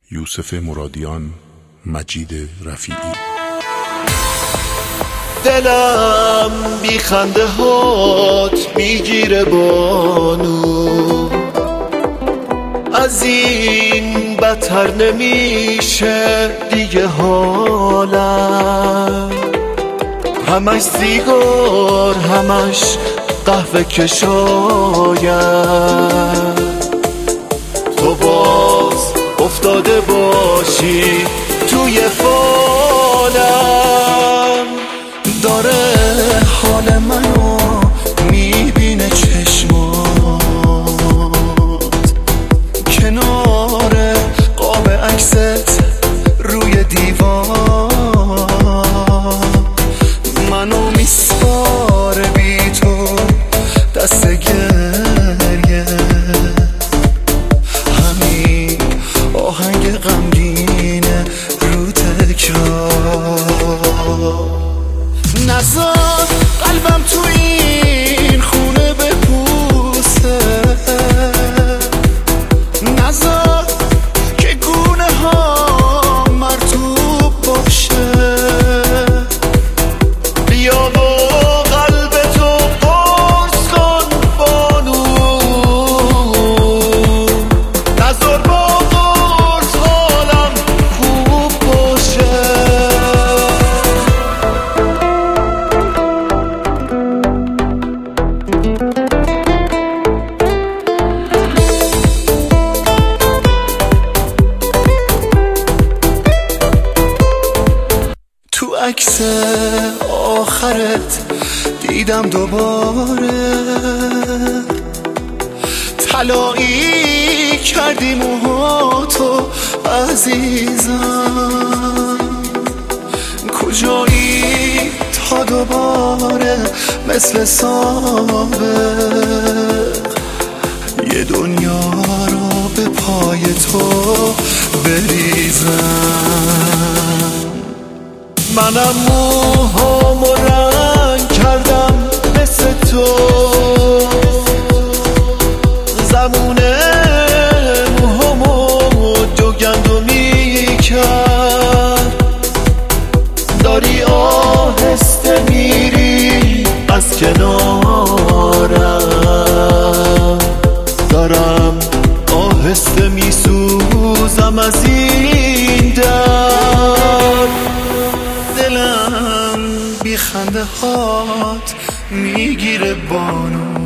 یوسف مرادیان، مجید رفیعی. دلم بی خنده هات میگیره بانو، از این بدتر نمیشه دیگه حالم. همش سیگار، همش قهوه کشایم، تو باز افتاده باشی توی فالم. داره حال منو میبینه چشمات، کنار قاب عکست روی دیوار، منو میسپاره بی تو دست گریه. همین آهنگ غمگینه رو تکرار. نذار قلبم تو این خونه بپوسه، نذار که گونه ها مرطوب باشه. بیا و قلب تو قرص کن بانو، نذار با قرص حالم خوب باشه. تو عکس آخرت دیدم دوباره، طلایی کردی موهاتو عزیزم. کجایی تا دوباره مثل سابق یه دنیا رو به پای تو بریزم. منم موهامو رنگ کردم مثل تو، زمونه موهامو دو گندمی کرد. داری آهسته میری از کنارم، دارم آهسته میسوزم از این درد. دلم بی خنده هات میگیره بانو،